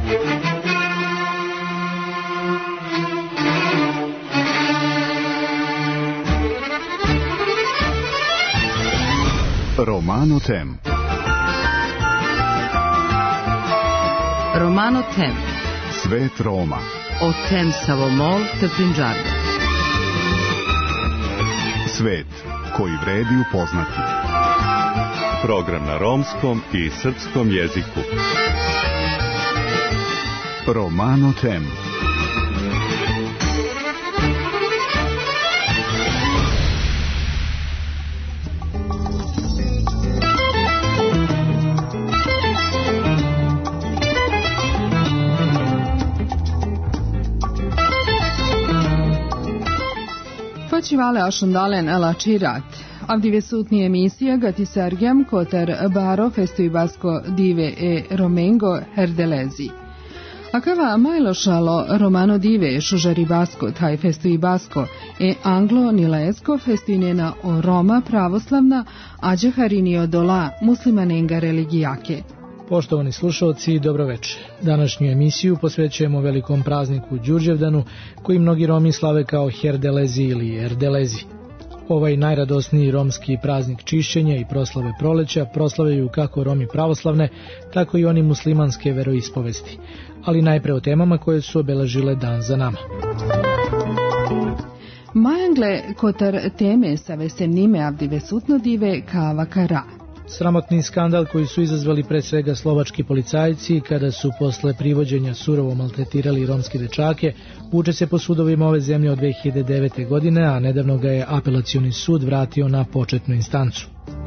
Romano Tem. Romano Tem. Svet Roma. O Tem Savomol te Punjaba. Svet koji vredi upoznati. Program na romskom i srpskom jeziku. Romano Tem. Facivale aşındalen alaçirat. Avdive sutni emisija gati sergem kotar baro festuibasko dive e romengo herdelezi. Akava majlošalo romano dive šužaribasko taj festuibasko e anglo nilesko festinena o Roma pravoslavna ađe harinio dola muslimanenga religijake. Poštovani slušalci, dobroveče. Današnju emisiju posvećujemo velikom prazniku Đurđevdanu, koji mnogi Romi slave kao Herdelezi ili Erdelezi. Ovaj najradosniji romski praznik čišćenja i proslave proleća proslavljaju kako Romi pravoslavne, tako i oni muslimanske veroispovesti. Ali najpre o temama koje su obeležile dan za nama. Majangle kotar teme sa vesemnime avdive sutno dive kava kara. Sramotni skandal koji su izazvali pre svega slovački policajci kada su posle privođenja surovo maltretirali romske dečake, vuče se po sudovima ove zemlje od 2009. godine, a nedavno ga je apelacioni sud vratio na početnu instancu.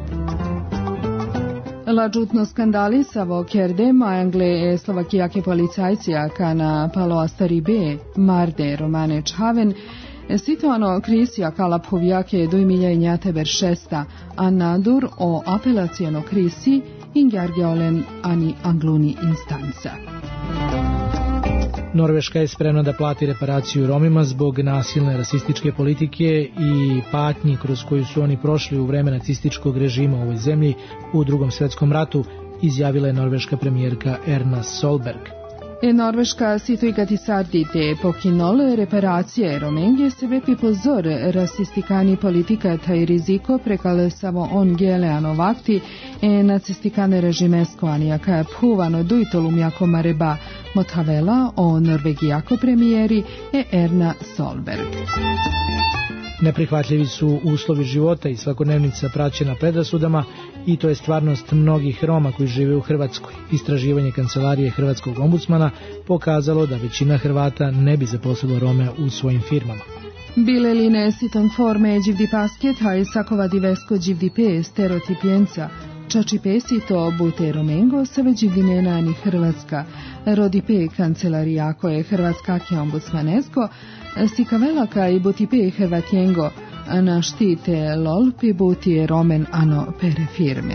Lađutno skandali sa vokerde majangle slovakijake policajci aka na palo stari B, Marde Romane Čhaven, situano krisija kalaphovjake do imiljenja teber šesta, a nadur o apelacijono krisi ingjargeolen ani angluni instanca. Norveška je spremna da plati reparaciju Romima zbog nasilne rasističke politike i patnji kroz koju su oni prošli u vreme nacističkog režima u ovoj zemlji u Drugom svetskom ratu, izjavila je norveška premijerka Erna Solberg. Norveška situigati sardite pokinole reparacije romenge se vepi pozor rasistikani politika taj riziko prekale samo on geleano vakti nacistikane režimesko anijaka phuvano dujtolum jako mareba motavela o norvegijako premijeri Erna Solberg. Neprihvatljivi su uslovi života i svakodnevnica praćena predrasudama i to je stvarnost mnogih Roma koji žive u Hrvatskoj. Istraživanje kancelarije Hrvatskog ombudsmana pokazalo da većina Hrvata ne bi zaposlilo Rome u svojim firmama. Bile li ne sitan forme đivdi pasket, haj sakova divesko đivdi pe stereotipijenca, čači pesito bute romengo sa veđivdine nani Hrvatska, rodi pe kancelarijako je Hrvatska ke ombudsmanesko, sikavelaka i buti pe Hrvatjengo, na štite lol pi buti romen ano pere firme.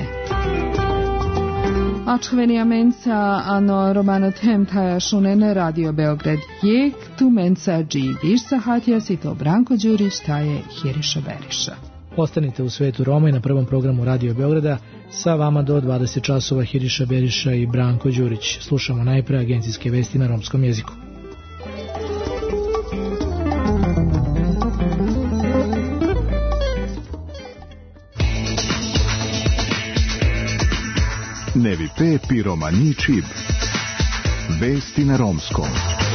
Ačhvenija menca ano Romano Tem taja šunene Radio Beograd jek, tu menca dži viš sahatija sito Branko Đurić taje Hiriša Beriša. Ostanite u svetu Roma i na prvom programu Radio Beograda, sa vama do 20 časova Hiriša Beriša i Branko Đurić. Slušamo najpre agencijske vesti na romskom jeziku. Nevi pe piromani čib. Vesti na romskom.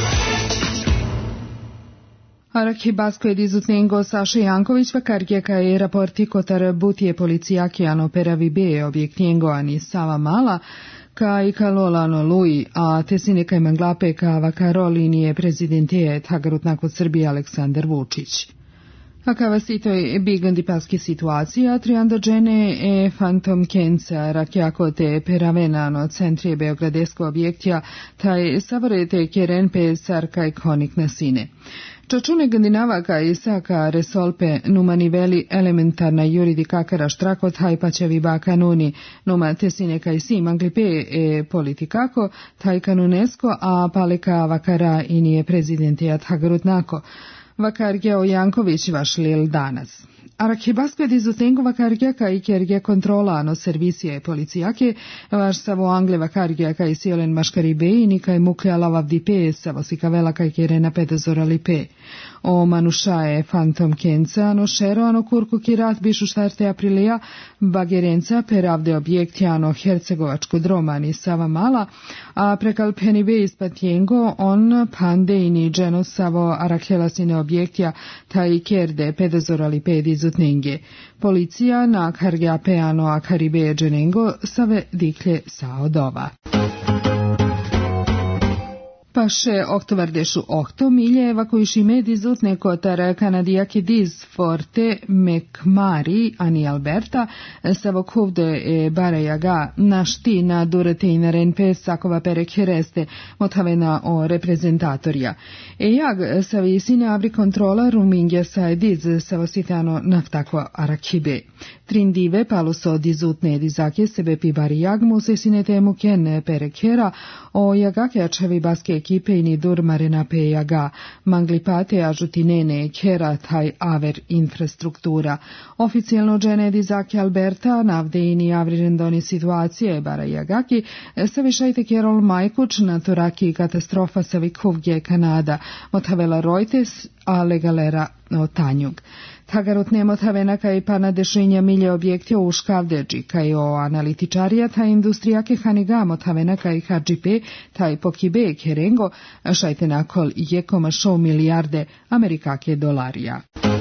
Arhibasko je dizutnengo Saša Janković vakargeka je raporti kotar butije policijake ano peravi be objektnjengo ani Sava Mala ka i kalolano Lui, a tesine kaj manglape ka vakarolinije prezidentije tagarutna kod Srbije Aleksandar Vučić. A kava sitoj bigandi paske situacija, trianda džene fantom kenca rakjako te peravenano centrije beogradesko objektja, taj savorete keren pe sarka ikonik nasine. Čačune gandinavaka i saka resolpe numa niveli elementarna juridikakara štrakot hajpačevi ba kanuni numa tesine kaj si manglipe politikako taj kanunesko a paleka vakara i nije prezidentijat hagarutnako. Vakargeo Janković vašlil danas. Archibasque di Zutengo cargiaca i kerge controllano servizi e poliziake, varsavo angleva cargiaca i siolen mascaribei, kai muke alava vdipe, savo si cavela kai kerena pedezoralipe. O manushae Phantom Kenca no šero ano kurku kirat bišu 4. aprilija bagerenca per avde objektjano Hercegovačko dromani Sava Mala, a prekal penibe ispatjengo on pandejni dženo savo arakhelasine objektja taj kerde pedezoralipe di Zutnenge. Policija na kargjapeano a karibe dženengo save diklje saodova. Paše oktovardešu okto milje evakuiši medi zutne kotar kanadijake diz forte Mekmari ani Alberta savo kovde e barajaga našti na durete i narenpe sakova perek hereste motavena o reprezentatorja. Jag savi sine avri kontrola rumingja sa diz savo sitano naftakva arakibe. Trindive paluso dizutne dizake sebe pi barijag muse sine temu ken perek hera o jagake ačevi baske ekipe i dur marena pejaga, manglipate ažutinene kera taj aver infrastruktura. Oficijalno džene dizake Alberta navdeini avrindoni situacije barajagaki se višajte kerol majkuč na turaki katastrofa se vikuvgje Kanada, motavela Reuters a legalera o tanjug. Tagarut nemotavena kaj pana dešenja milje objektja u škavdeđi, kaj o analitičarija ta industrijake haniga motavena kaj hadžipe, taj pokibe kerengo, šajte nakol 1,6 milijarde amerikake dolarija.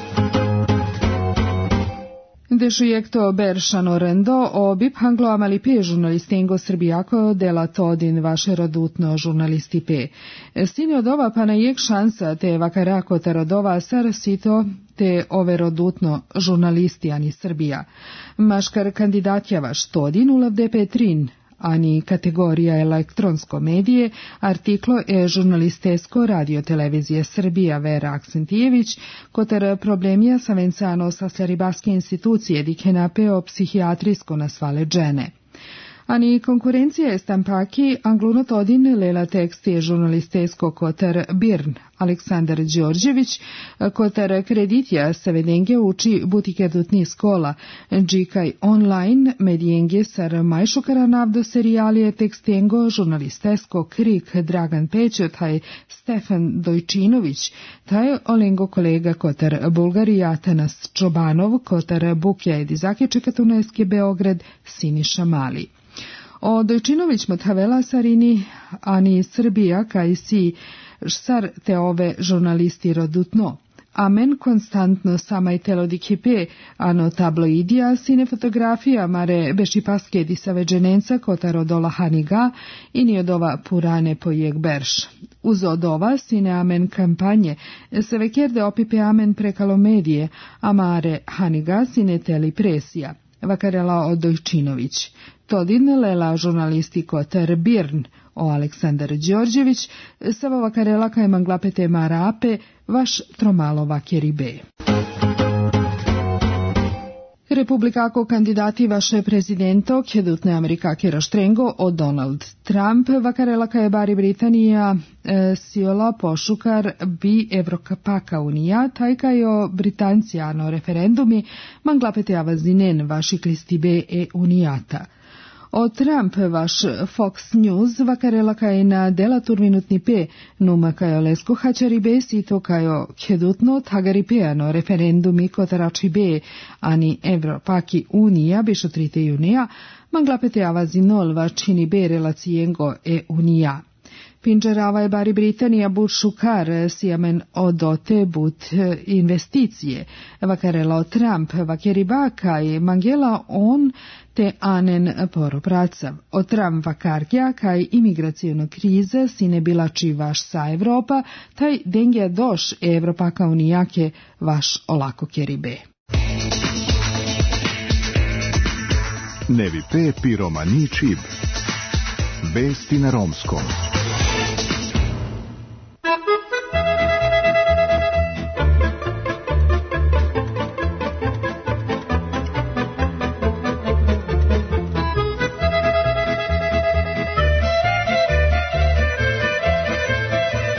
Dešujekto Beršano Rendo o bip hanglo amalipe žurnalistengo srbijako dela todin vaše rodutno žurnalistipe. Stini od ova pana jek šansa te vakarako tarodova sar sito te ove rodutno žurnalisti ani Srbija. Maškar kandidatjava štodin ulavde Petrin, ani kategorija elektronsko medije, artiklo je žurnalistesko radiotelevizije Srbija Vera Aksentijević, kotar problemija sa vencano sa Slaribaske institucije dikenapeo psihijatrijsko nasvale džene. Ani konkurencija je stampaki anglunotodin lela tekst je žurnalistesko kotar Birn, Aleksandar Đorđević, kotar kreditja savedenge uči butike dutni skola, džikaj online medijenge sar majšukara navdo serijalije tekstengo žurnalistesko krik Dragan Pećo, taj Stefan Dojčinović, taj olengo kolega kotar Bulgarija Tanas Čobanov, kotar Bukja Edizake Čekatuneske Beograd Siniša Mali. O Dojčinović motavela sarini, ani Srbija kaj si sar te ove žurnalisti rodutno. Amen konstantno samaj telo dikipe, ano tabloidija sine fotografija mare bešipaske di saveđenenca kota rodola haniga i ni od ova purane pojeg berš. Uz od ova sine amen kampanje se vekerde opipe amen prekalo medije, a mare haniga sine teli presija. Vakarela o Dojčinović. Todin lela žurnalisti kotar Birn o Aleksandar Đorđević, savo vakarela kaj manglapete marape, vaš tromalo vakeribe. Republikako kandidati vaše prezidento, kjedutne Amerikake raštrengo o Donald Trump, vakarela kaj bari Britanija siola pošukar bi Evrokapaka unija, taj kaj o Britancijano referendumi manglapete avazinen vaši klistibe e unijata. O Trump vaš Fox News vakarela kaj na dela turminutni pe numa kaj o lesko hačari be sito kaj o kjedutno tagari peano referendumi kotarači be ani Evropaki unija bišo 3. junija manglapete avazinol vačini be relacijengo e unija. Pinđerava je bari Britanija but šukar sijamen odote but investicije. Vakarela o Trump vakeriba kaj mangela on te anen poropracav. O Trump vakarkja kaj imigracijono krize sine bilači vaš sa Evropa, taj dengja doš Evropaka unijake vaš olako keribe. Nevi pe piromani čib. Vesti na romskom.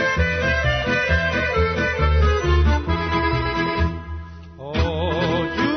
Oh,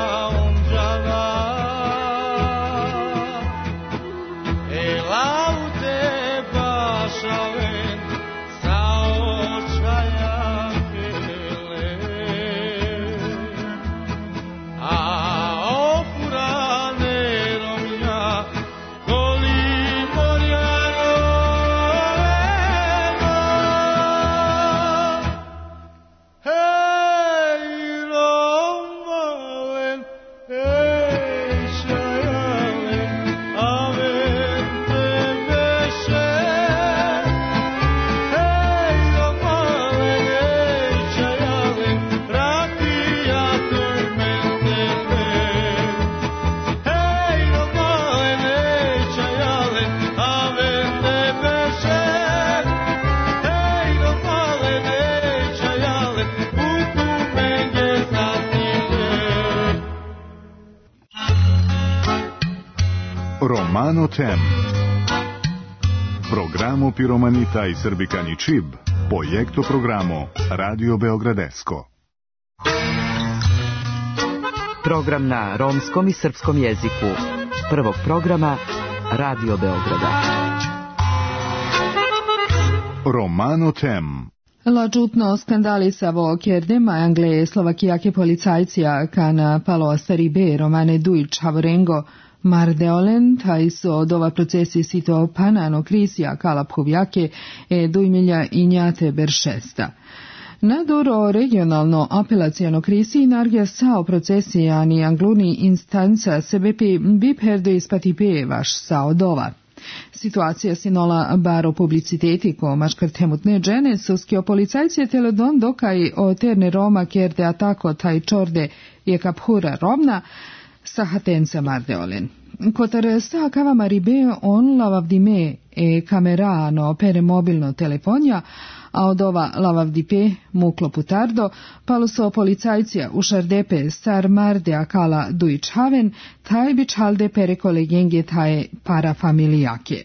Romano Tem. Programo Piromanita i Srbikani Čib. Projekto programo Radio Beogradesko. Program na romskom i srpskom jeziku. Prvog programa Radio Beograda. Romano Tem. Lađutno skandalisavo kjerdema Angle Slovakijake policajcija kana palo Staribe Romane Dujić Havorengo Mardeolen, taj su od ova procesi sito panano krisija kalaphovjake e dujmilja i njate beršesta. Naduro regionalno apelacijano krisi nargja sao procesijani angluni instanca sebepi bipherdo ispatipe vaš sao dova. Situacija si nola baro publiciteti ko maškar temutne džene soskio policajcije teledon dokaj o terne Roma kjerde atako taj čorde je kaphura Romna sahatenca Mardeolen. Kotar sa kavama ribe on lavavdime e kamerano pere mobilno telefonja, a od ova lavavdipe muklo putardo, palo so policajcija u šardepe star Marde akala Dujić Haven, taj bić halde pere kolegenge taje parafamilijake.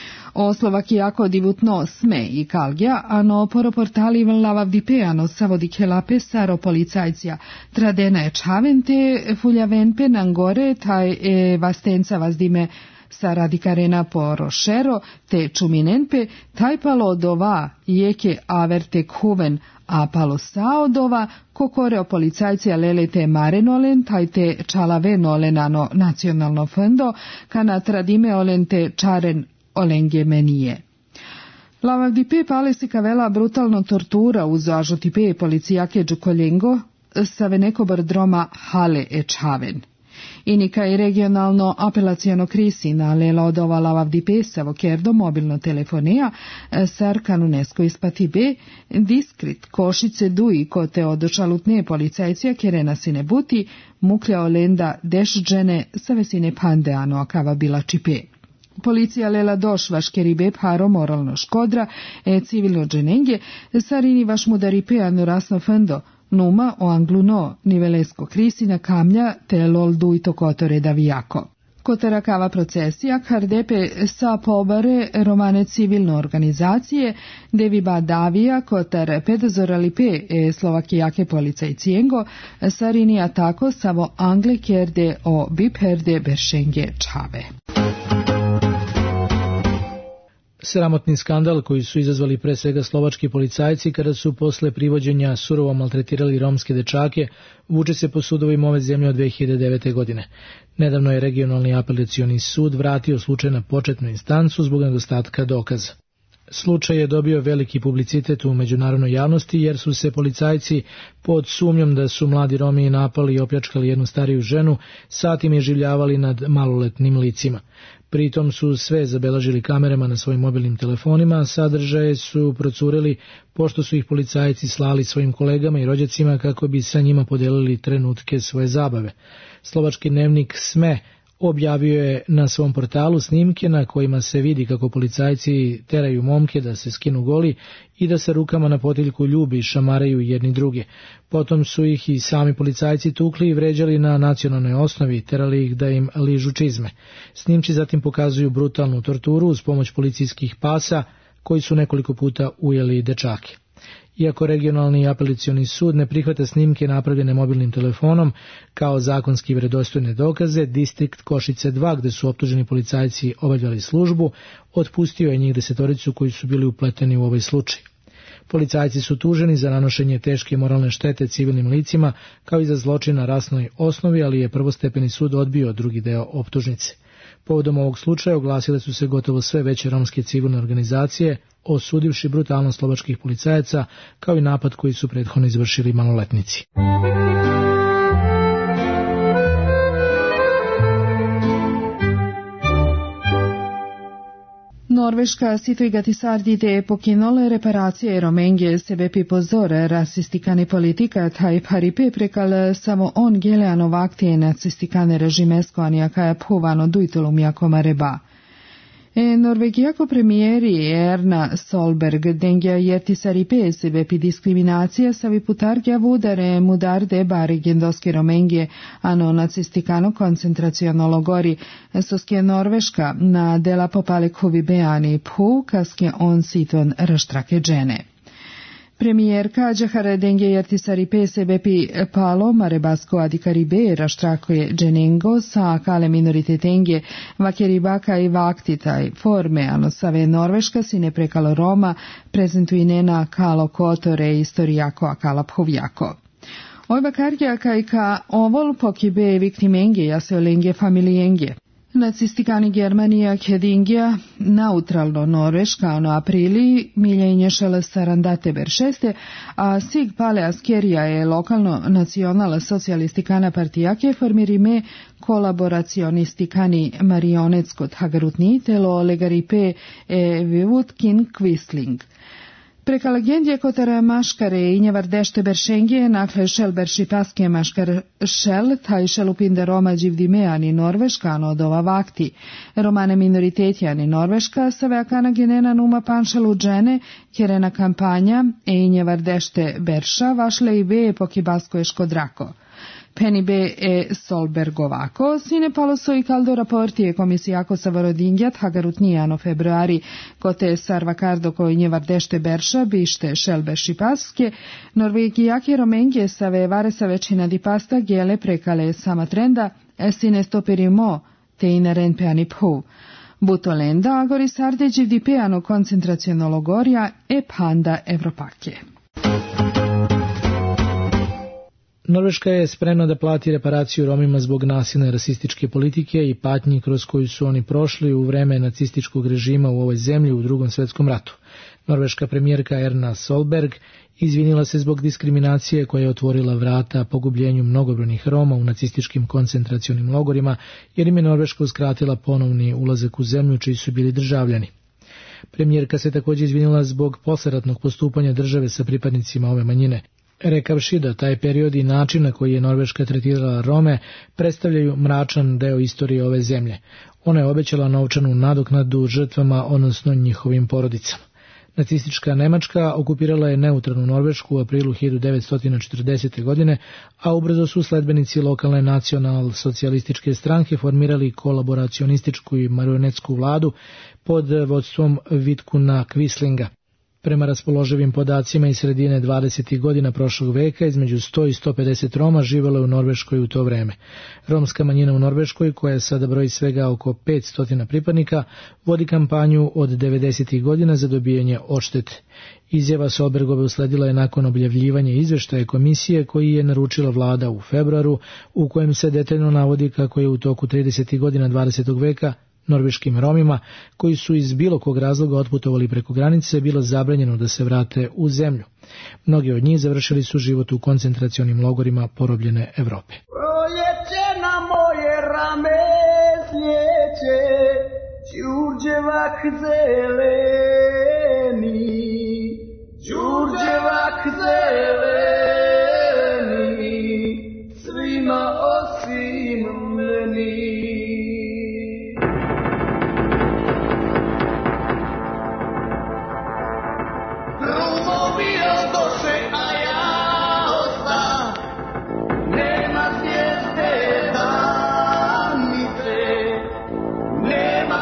O Slovakijako divutno sme i kalgja, ano poroportali lavavdipe ano savodi kelape staro policajcija tradena je čaven te fuljavenpe nangore taj vastenca vazdime sa radikarena po rošero te čuminenpe taj palo dova jeke averte kuven a palo sao dova kokoreo policajcija lelete marenolen taj te čalave nolenano nacionalno fondo kana tradime olen te čaren olenge menije. Lavavdipe pale si kavela brutalno tortura uz ažotipe policijake džukoljengo sa venekobar droma hale e čaven. Inika i regionalno apelacijano krisi na lela odova lavavdipe savo kerdo mobilno telefonija sar kanunesko ispatibe diskrit košice duji kote odočalutne policajcija kerena sine buti muklja olenda dešđene sa vesine pandeano akava bila čipe. Policija lela doš vaš keribe paro moralno škodra e civilno dženenge sarini vaš mudaripe anu rasno fendo numa o angluno nivelesko krisina kamlja te lol dujto kotore davijako. Kotara kava procesija kardepe sa pobare romane civilno organizacije devi ba davija kotar pedazoralipe e Slovakijake policajcijengo sarini atako savo angle kerde o bipherde beršenge čave. Sramotni skandal koji su izazvali pre svega slovački policajci kada su posle privođenja surovo maltretirali romske dečake vuče se po sudovima ove zemlje od 2009. godine. Nedavno je regionalni apelacioni sud vratio slučaj na početnu instancu zbog nedostatka dokaza. Slučaj je dobio veliki publicitet u međunarodnoj javnosti jer su se policajci pod sumnjom da su mladi Romi napali i opljačkali jednu stariju ženu satima iživljavali nad maloletnim licima. Pritom su sve zabeležili kamerama na svojim mobilnim telefonima, a sadržaje su procureli pošto su ih policajci slali svojim kolegama i rođacima kako bi sa njima podelili trenutke svoje zabave. Slovački dnevnik SME objavio je na svom portalu snimke na kojima se vidi kako policajci teraju momke da se skinu goli i da se rukama na potiljku ljubi i šamaraju jedni druge. Potom su ih i sami policajci tukli i vređali na nacionalnoj osnovi, terali ih da im ližu čizme. Snimci zatim pokazuju brutalnu torturu uz pomoć policijskih pasa koji su nekoliko puta ujeli dečake. Iako regionalni apelacioni sud ne prihvata snimke napravljene mobilnim telefonom kao zakonski vjerodostojne dokaze, distrikt Košice 2, gde su optuženi policajci obavljali službu, otpustio je njih 10 koji su bili upleteni u ovaj slučaj. Policajci su tuženi za nanošenje teške moralne štete civilnim licima kao i za zločin na rasnoj osnovi, ali je prvostepeni sud odbio drugi deo optužnice. Povodom ovog slučaja oglasile su se gotovo sve veće romske civilne organizacije, osudivši brutalnost slovačkih policajaca kao i napad koji su prethodno izvršili maloletnici. Norveška situigati sardite pokinole reparacije Romengje sebepi pozore rasistikani politika taj paripe prekal samo on geleano vakti nacistikane režimesko aniakaja puvano duitelum jakoma reba. Norvegijako premijeri Erna Solberg dengja jeti saripe sebepi diskriminacija savi putargja vudare mudarde bari gendoske Romengje ano nacistikano koncentraciono logori soskje Norveška na dela popale kuvi beani pu kaskje on siton raštrake džene. Premijerka Džahara dengje jerti saripe sebepi palo marebasko adikaribe raštrakoje dženengo sa kale minoritetenje vakeribaka i vaktitaj forme ano save Norveška si ne prekalo Roma prezentuinena kalo kotore istorijako a kala phovjako. Ojba karja kajka ovol pokibe viktimenge jaseolenge familijenge. Nacistikani Germanija Kedingija, neutralno Norveška ono aprili miljenješala sarandate beršeste, a sig pale askerija je lokalno nacionala socijalistikana partijake formirime kolaboracionistikani marionetskot hagarutni telo legaripe vivutkin kvisling. Preka legendje kotara maškare i njevardešte beršengije nakle šel beršipaske maškar šel, taj šelupinde Roma dživdimeani Norveška od ova vakti. Romane minoritetjani Norveška save akana genena numa panšalu džene, kjerena kampanja i njevardešte berša vašle i ve pokibasko je škodrako. Penibe Solbergovako, sine paloso i kaldo raportije komisijako sa Varodingjat hagarutnijano februari kote sarvakardo koji njevardešte berša bište šelbe šipaske, norvegijake romengje save vare sa većina dipasta gele prekale sama trenda sine stoperimo te inaren peani phu. Butolenda agori sardeđi dipeano koncentraciono logorja panda Evropake. Norveška je spremna da plati reparaciju Romima zbog nasilne rasističke politike i patnji kroz koju su oni prošli u vreme nacističkog režima u ovoj zemlji u Drugom svjetskom ratu. Norveška premijerka Erna Solberg izvinila se zbog diskriminacije koja je otvorila vrata pogubljenju mnogobrojnih Roma u nacističkim koncentracionim logorima, jer im je Norveška uskratila ponovni ulazak u zemlju čiji su bili državljani. Premijerka se također izvinila zbog posleratnog postupanja države sa pripadnicima ove manjine, rekavši da taj period i način na koji je Norveška tretirala Rome predstavljaju mračan deo istorije ove zemlje. Ona je obećala novčanu nadoknadu žrtvama, odnosno njihovim porodicama. Nacistička Nemačka okupirala je neutralnu Norvešku u aprilu 1940. godine, a ubrzo su sledbenici lokalne nacional-socijalističke stranke formirali kolaboracionističku i marionetsku vladu pod vodstvom Vitkuna Kvislinga. Prema raspoloživim podacima iz sredine 20. godina prošlog veka, između 100 i 150 Roma živjelo je u Norveškoj u to vreme. Romska manjina u Norveškoj, koja sada broji svega oko 500 pripadnika, vodi kampanju od 90. godina za dobijanje odštete. Izjava Solbergove usledila je nakon objavljivanja izveštaja komisije koji je naručila vlada u februaru, u kojem se detaljno navodi kako je u toku 30. godina 20. veka norveškim Romima, koji su iz bilo kog razloga otputovali preko granice, bilo zabranjeno da se vrate u zemlju. Mnogi od njih završili su život u koncentracionim logorima porobljene Evrope. Proljeće na moje rame slijeće, Đurđevak zeleni, Đurđevak zeleni, svima osim meni.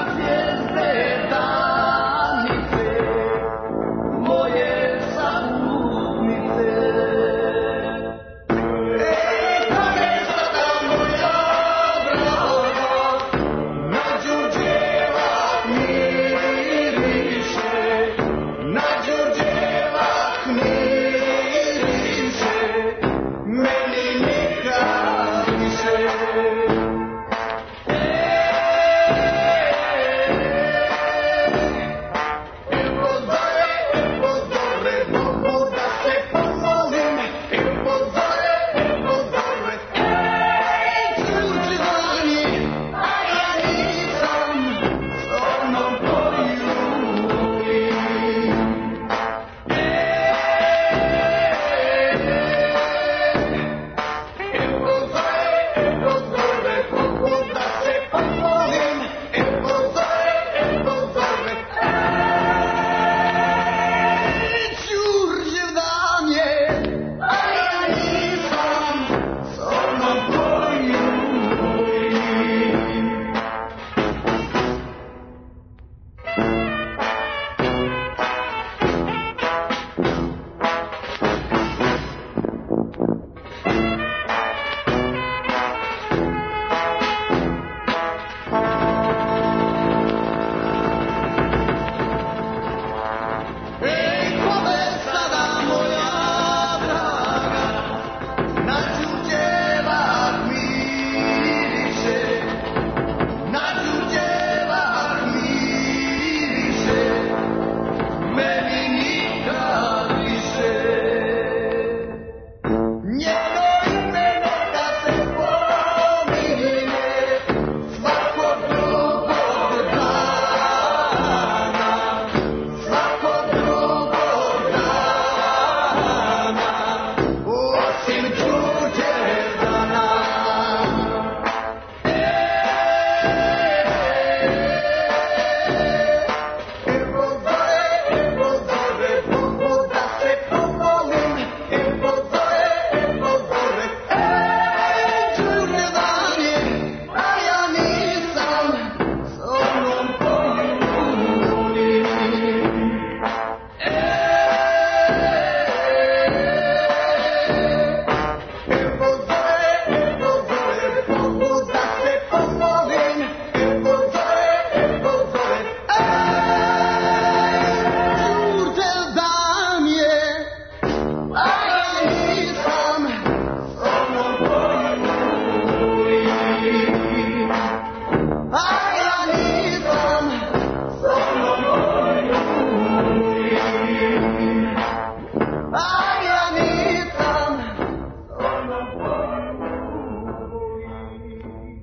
Moje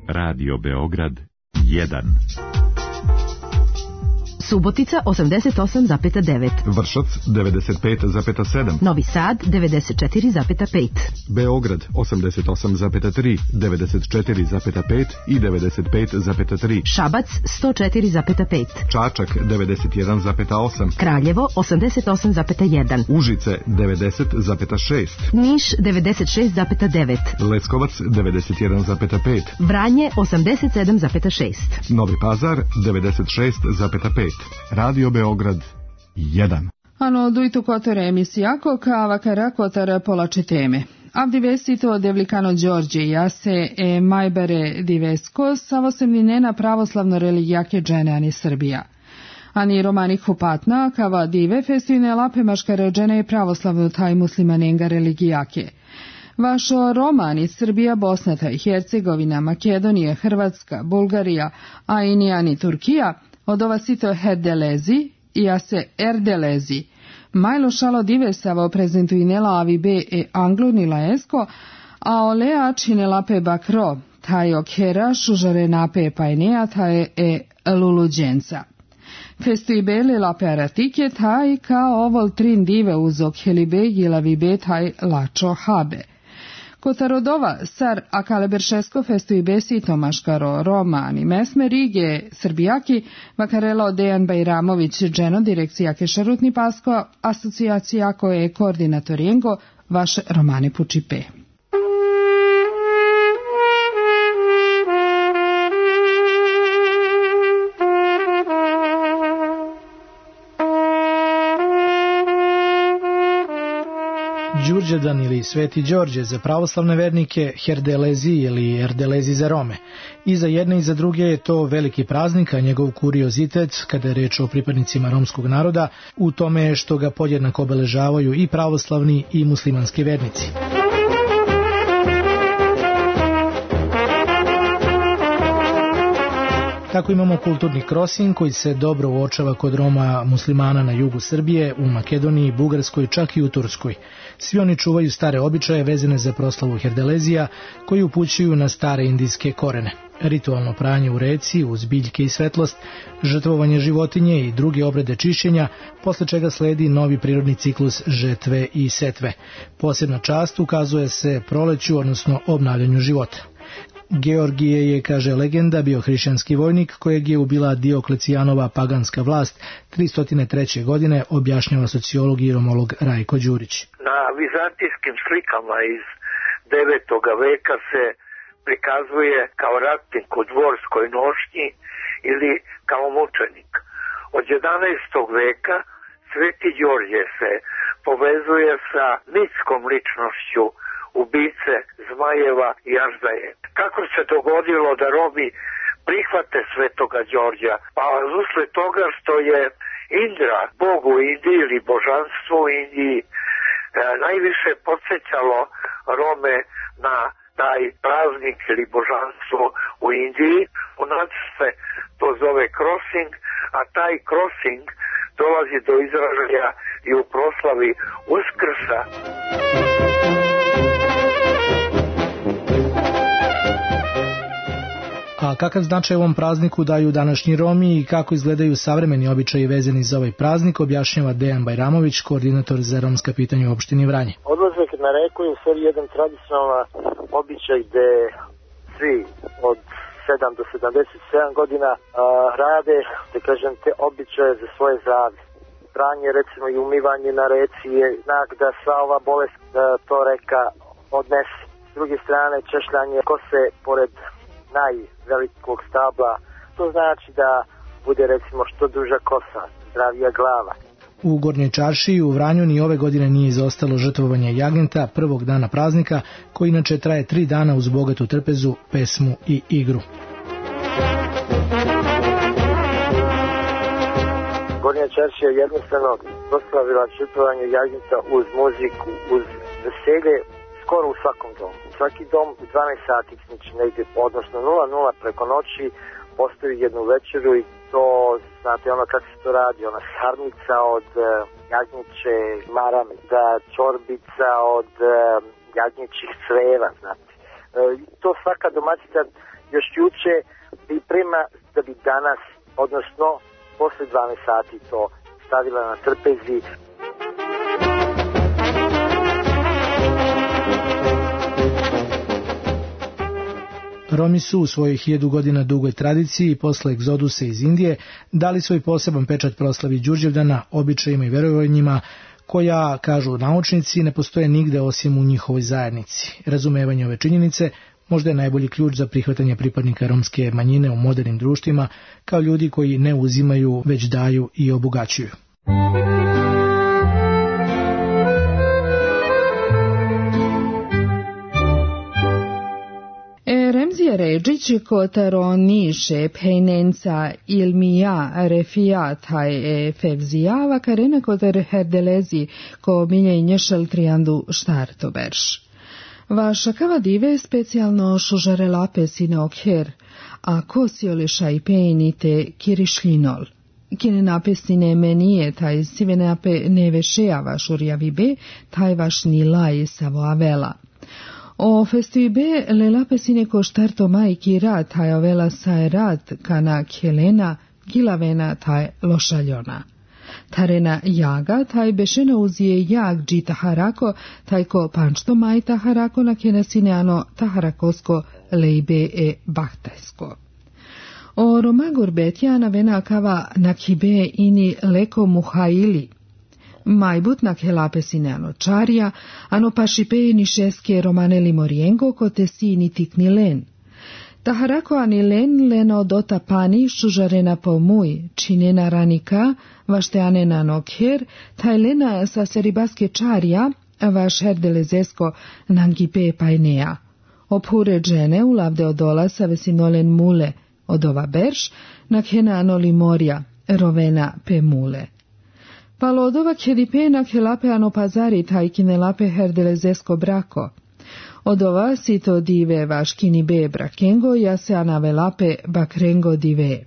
Radio Beograd 1. Subotica 88,9. Vršac 95,7. Novi Sad 94,5. Beograd 88,3, 94,5 i 95,3. Šabac 104,5. Čačak 91,8. Kraljevo 88,1. Užice 90,6. Niš 96,9. Leskovac 91,5. Vranje 87,6. Novi Pazar 96,5. Radio Beograd 1. Ano dujtu kotore emisijako kava kara kotara polače teme. Avdi vestito devlikano Đorđe jase e majbere divesko savosemninena pravoslavno religijake džene ani Srbija. Ani romani hupatna kava dive festine lape maškare džene i pravoslavno taj muslimanenga religijake. Vašo romani Srbija, Bosna i Hercegovina, Makedonija, Hrvatska, Bulgarija, a i nijani Turkija od ova sito herdelezi i ase erdelezi. Majlo šalo divesavo prezentuinela avibe e anglunila esko, a olea činela pe bakro, taj okera šužare nape pajnea taj e luluđenca. Festibele lape aratike taj kao ovol trin dive uzok helibe gilavibe taj lačo habe. Kotarodova sar akaleberšesko festu i besi Tomaškaro, Romani, Mesme, Rige, Srbijaki, Vakarelo Dejan Bajramović, dženo direkcija Kešarutni Pasko, asocijacija koje je koordinatorijengo, vaše Romani Pučipe. Đurđevdan ili Sveti Đorđe za pravoslavne vernike, herdelezi ili erdelezi za Rome. I za jedne i za druge je to veliki praznik, a njegov kuriozitet, kada je reč o pripadnicima romskog naroda, u tome je što ga podjednako obeležavaju i pravoslavni i muslimanski vernici. Tako imamo kulturni crossing koji se dobro uočava kod Roma muslimana na jugu Srbije, u Makedoniji, Bugarskoj, čak i u Turskoj. Svi oni čuvaju stare običaje vezane za proslavu herdelezija koji upućuju na stare indijske korene. Ritualno pranje u reci uz biljke i svetlost, žrtvovanje životinje i druge obrede čišćenja, posle čega sledi novi prirodni ciklus žetve i setve. Posebna čast ukazuje se proleću, odnosno obnavljanju života. Georgije je, kaže legenda, bio hrišćanski vojnik kojeg je ubila Dioklecijanova paganska vlast 303. godine, objašnjava sociolog i romolog Rajko Đurić. Na vizantijskim slikama iz 9. veka se prikazuje kao ratnik u dvorskoj nošnji ili kao mučenik. Od 11. veka Sveti Đorđe se povezuje sa mitskom ličnošću ubice Zmajeva i Aždaje. Kako se dogodilo da Romi prihvate Svetoga Đorđa? Pa usled toga što je Indra, bog u Indiji ili božanstvo u Indiji, najviše podsjećalo Rome na taj praznik ili božanstvo u Indiji. U nas se to zove crossing, a taj crossing dolazi do izražaja i u proslavi Uskrsa. A kakav značaj ovom prazniku daju današnji Romi i kako izgledaju savremeni običaji vezani za ovaj praznik, objašnjava Dejan Bajramović, koordinator za romska pitanja u opštini Vranje. Odlazak na reku je u stvari jedan tradicionalan običaj gde svi od 7 do 77 godina rade, da kažem, te običaje za svoje zdravlje. Pranje, recimo, i umivanje na reci je znak da sva ova bolest to reka odnese. S druge strane, češljanje kose pored najvelikog stabla, to znači da bude, recimo, što duža kosa, zdravija glava. U Gornjoj Čaršiji u Vranju ni ove godine nije izostalo žrtvovanje jagnjeta prvog dana praznika, koji inače traje 3 dana uz bogatu trpezu, pesmu i igru. Gornja Čaršija je jednostavno proslavila žrtvovanje jagnjeta uz muziku, uz veselje, skoro u svakom domu. Svaki dom u 12 sati, znači negdje, odnosno 00 preko noći, postavi jednu večeru i to, znate ono kako se to radi, ona sarnica od jagnjeće marame, da čorbica od jagnjećih creva, znate. To svaka domaćica još juče priprema da bi danas, odnosno posle 12 sati to stavila na trpezi. Romi su u svojoj 1000 godina dugoj tradiciji posle egzodusa iz Indije dali svoj poseban pečat proslavi Đurđevdana, običajima i verovanjima koja, kažu naučnici, ne postoje nigde osim u njihovoj zajednici. Razumevanje ove činjenice možda je najbolji ključ za prihvatanje pripadnika romske manjine u modernim društvima kao ljudi koji ne uzimaju, već daju i obogaćuju. Remzije Ređić kotaroniše pejnenca ilmija refijata e fevzijava karena kotar herdelezi ko miljenje šeltrijandu štartoberš. Vaša kava dive specijalno šužarelape sine okher, a kosioliša i pejnite kirišlinol. Kine napesine menije taj sivenape nevešeava šurjavibe, taj vaš nilaj savoavela. O festibe le lapesine ko štarto majki rad taj ovela sae rad kana kelena gilavena taj lošaljona. Tarena jaga taj bešena uzije jag dži taharako taj ko pančto maj taharako na kenasineano taharakosko lejbe e bahtajsko. O romagor betjana vena kava nakibe ini leko muhaili. Majbut na kelapesine ano čarja, ano pašipe ni šeske romane limoriengo kote si ni tikni len. Taharako ani len leno dota pani šužarena po muj, činena ranika, vašte anena nokher, taj lena sa seribaske čarja, vaš herdelezesko nangipe pajnea. Ophure džene ulavde odola sa vesinolen mule, od ova berš, na kena ano limorja, rovena pe mule. Palodova kedipe na kelape ano pazari tajkine lape herdelezesko brako. Od ova sito dive vaškini be brakengo ja se anave lape bakrengo dive.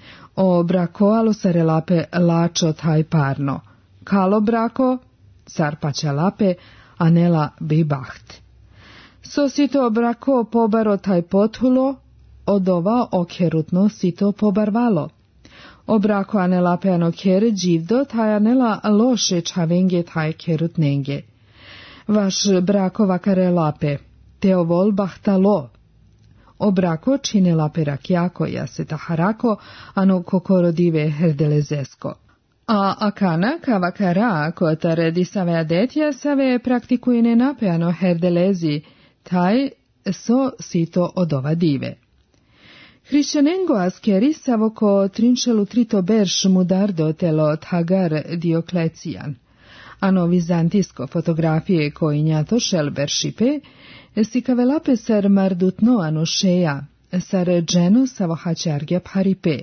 O brako alo sare lape lačo taj parno. Kalo brako, sarpaća lape, anela bibaht. So sito brako pobaro taj pothulo, od ova okherutno sito pobarvalo. O brako anela pe ano kere dživdo, taj anela loše čavenge taj kerut nenge. Vaš brako vakare lape, te ovol bahtalo. O brako čine lape rakjako, jase taharako, ano kokoro dive herdelezesko. A akana kavakara kotare di save adetja save praktikujene nape ano herdelezi, taj so sito od ova dive. Hrišćanengo askeri savo ko trinčelu trito berš mudardo telo Hagar Dioklecijan. Ano vizantijsko fotografije koji njato šel beršipe, si kavelape sar mardutno ano šeja, sar dženo savo hačargja paripe.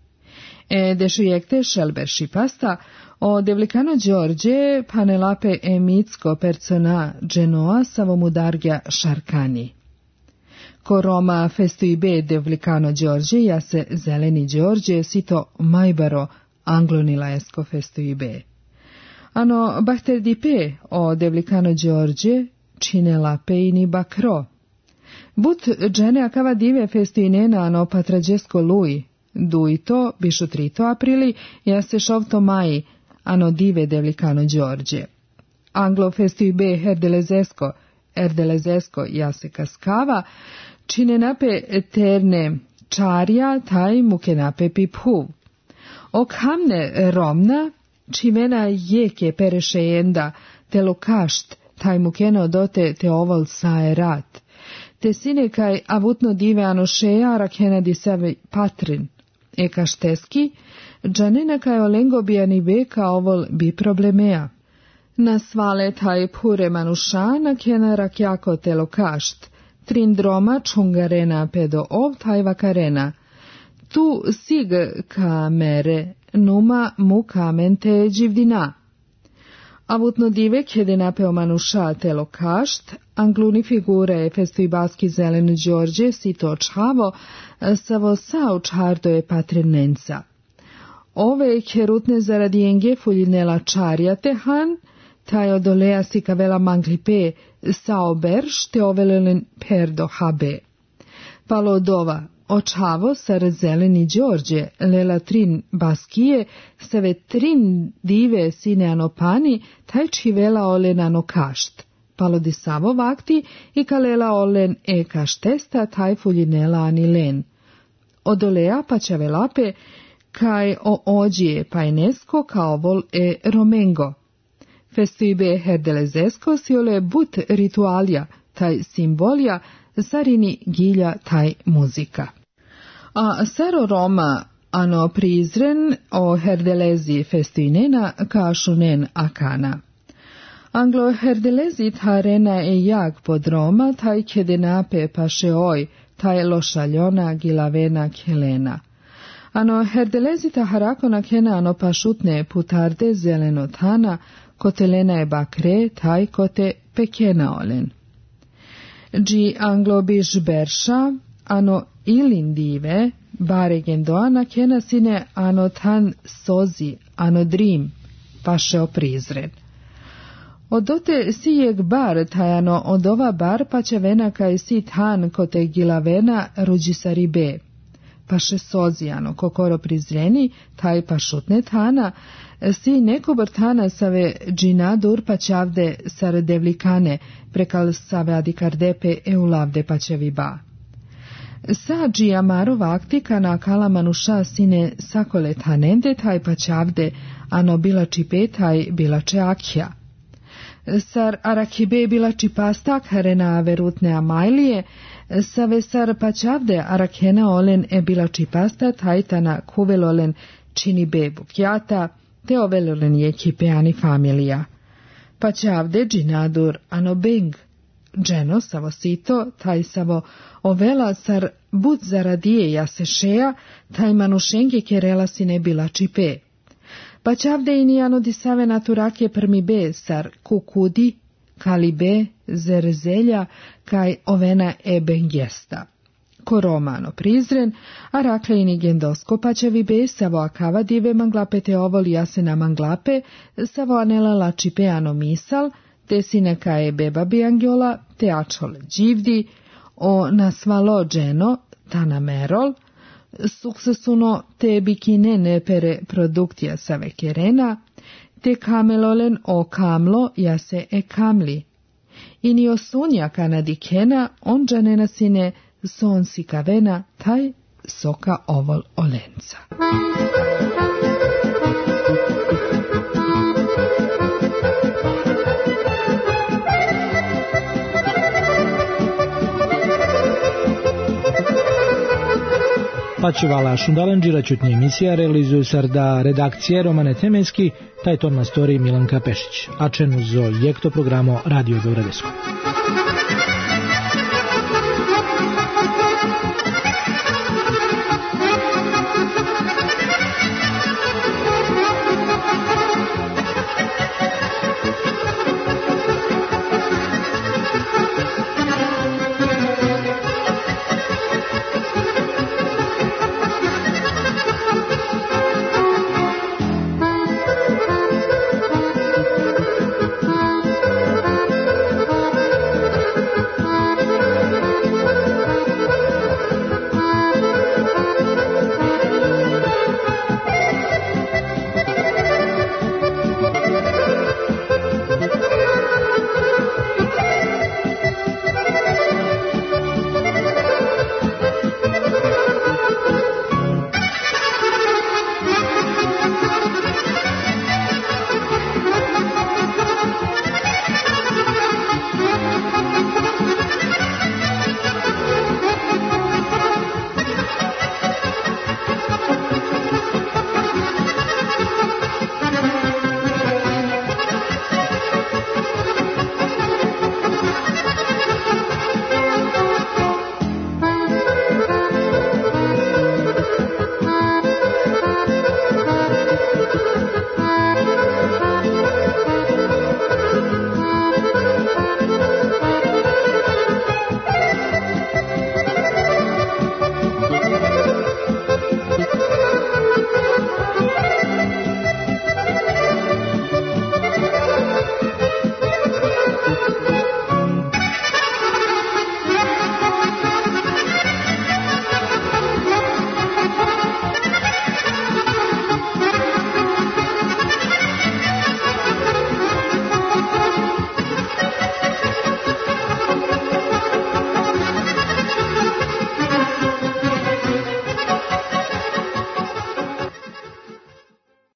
Dešujekte šel beršipasta, o devlikano Đorđe panelape emitsko persona dženoa savo mudargja šarkani. Ko Roma festuibe devlikano Đorđe, ja se zeleni Đorđe sito majbaro anglonilaesko festuibe. Ano bahter dipe o devlikano Đorđe činela pejni bakro. But džene akava dive festuinena ano patrađesko lui, duito bišu 3 aprili, ja se šovto maji, ano dive devlikano Đorđe. Anglo festuibe herdelezesko, erdelezesko ja se kaskava, čine nape terne čarja taj muke nape piphu. Ok hamne romna, čimena jeke perešejenda, te lokašt, taj mukeno dote te ovol sae rat. Te sine kaj avutno dive anošeja rakena di savi patrin. Eka šteski, džanena kaj olengo bijani beka ovol bi problemea. Na svale taj pure manušana kena rakjako te lokašt. Trindroma čungarena pedo ov taj vakarena. Tu sig kamere numa mu kamente dživdina. Avutno dive kjede napeo manuša telo kašt, angluni figure festuibaski zelenu Đorđe si to čavo, savo sao čardo je patrenenca. Ove kerutne zaradijenge fuljinela čarja tehan, taj odolea si kavela manglipe sao berš te ovelelen perdo habe. Palodova očavo sar zeleni Đorđe, lela trin baskije, save trin dive sine anopani, taj čivela olen anokašt. Palodi savo vakti i kalela olen e kaštesta, taj fuljinela anilen. Odolea pačavelape, kaj o ođije pajnesko kao vol e romengo. Festuibe herdelezesko si ole but ritualja, taj simbolja, sarini gilja taj muzika. A saro Roma ano prizren o herdelezi festuinena kašunen akana. Anglo herdelezi tarena e jak pod Roma taj kedenape pašeoj, taj lošaljona gilavena kelena. Ano herdelezi taharakona kena ano pašutne putarde zeleno tana, kotelena e bakre taj kote pekena olen. Gi anglo biš berša, ano ilindive, bare gendoana kena sine ano tan sozi, ano drim, pašeo prizren. Odote sijeg bar tajano odova bar pačevena kaj si tan kote gilavena ruđisari be. Paše sozijano kokoro prizreni, taj pašutne tana, si neko brtana save džinadur pačavde sar devlikane, prekal save adikardepe eulavde pačevi ba. Sa džijamaro vaktika na kala manuša sine sakole tanende taj pačavde, ano bilači petaj bilače akja. Sar arakibe bilači pastak harena verutne amajlije, save sar pačavde arakena olen e bilači pasta tajtana kuvelolen čini be bukjata, te ovelolen je kipeani familija. Pačavde džinadur ano beng, dženo savo sito, taj savo ovela sar bud zaradije jasešeja, taj manušenke kerela sine bilači pe. Pačavde inijano disave naturake prmi be sar kukudi, kalibe, zerzelja, kaj ovena e bengesta. Koromano prizren, a raklejni gendosko pačevi be savo akava dive manglape te ovol jasena manglape, savo anela lačipe ano misal, te sine kaje beba biangjola, te ačol dživdi, o nasvalo dženo, tana merol, suksesuno te bikine nepere produktija save kerena, te kamelolen o kamlo jase e kamli. Ini osunja kanadikena, on džanena sine sonsi kavena, taj soka ovol olenca. Pačivala šundalanđira čutnje emisija realizuju sarda redakcije Romane Temenski, taj ton mastori Milanka Pešić, a čenu zo jekto programo Radio Beogradesku.